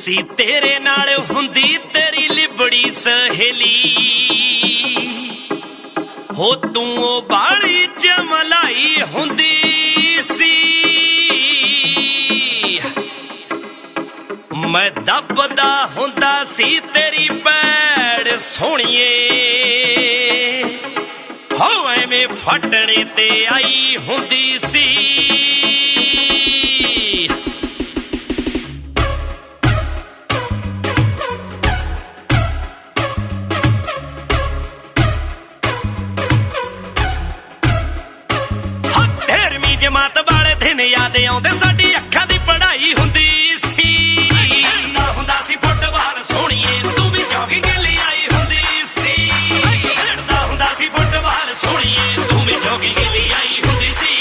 ਸੀ ਤੇਰੇ ਨਾਲ ਹੁੰਦੀ ਤੇਰੀ ਲਿਬੜੀ ਸਹੇਲੀ ਹੋ ਤੂੰ ਉਹ ਬਾਲੀ ਜਮਲਾਈ ਹੁੰਦੀ ਸੀ ਮੈਂ ਦੱਬਦਾ ਹੁੰਦਾ ਸੀ ਤੇਰੀ ਪੈੜ ਸੋਹਣੀਏ ਹੋ ਐਵੇਂ ਫਟਣੇ ਤੇ ਆਈ ਹੁੰਦੀ ਸੀ ਜਮਾਤ ਵਾਲੇ ਦਿਨ ਯਾਦ ਆਉਂਦੇ ਸਾਡੀ ਅੱਖਾਂ ਦੀ ਪੜ੍ਹਾਈ ਹੁੰਦੀ ਸੀ ਖੇਡਦਾ ਹੁੰਦਾ ਸੀ ਫੁੱਟਬਾਲ ਸੋਹਣੀਏ ਤੂੰ ਵੀ ਜੋਗਿੰਗ ਲਈ ਆਈ ਹੁੰਦੀ ਸੀ ਖੇਡਦਾ ਹੁੰਦਾ ਸੀ ਫੁੱਟਬਾਲ ਸੋਹਣੀਏ ਤੂੰ ਵੀ ਜੋਗਿੰਗ ਲਈ ਆਈ ਹੁੰਦੀ ਸੀ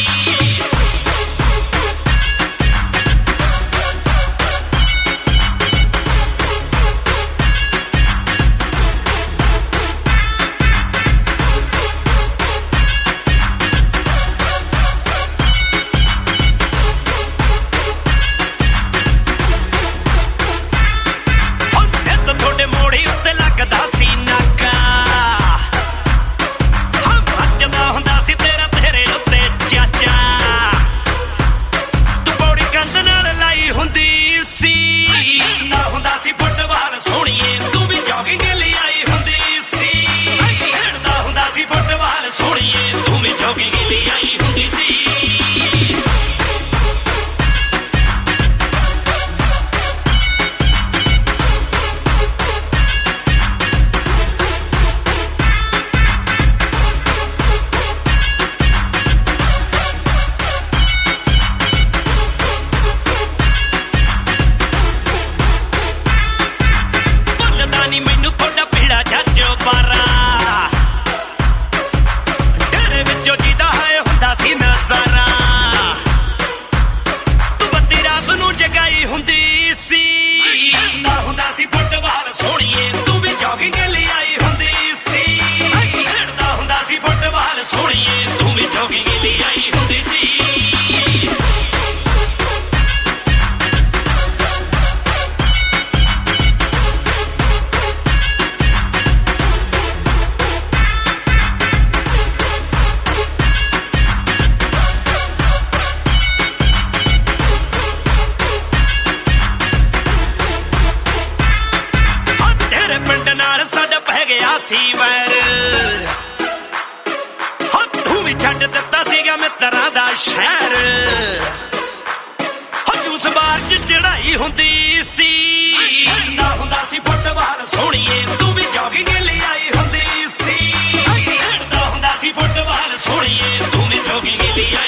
ਸੀ ਵੈਰ ਹੋ ਤੂੰ ਵੀ ਛੱਡ ਦਿੱਤਾ ਸੀਗਾ ਮਿੱਤਰਾਂ ਦਾ ਸ਼ਹਿਰ ਹੋ ਜੂਸ ਬਾਰ ਚ ਚੜਾਈ ਹੁੰਦੀ ਸੀ ਖੇਡਦਾ ਹੁੰਦਾ ਸੀ ਫੁੱਟਬਾਲ ਸੋਹਣੀਏ ਤੂੰ ਵੀ ਜੋਗਿੰਗ ਲਈ ਆਈ ਹੁੰਦੀ ਸੀ ਖੇਡਦਾ ਹੁੰਦਾ ਸੀ ਫੁੱਟਬਾਲ ਸੋਹਣੀਏ ਤੂੰ ਵੀ ਜੋਗਿੰਗ ਲਈ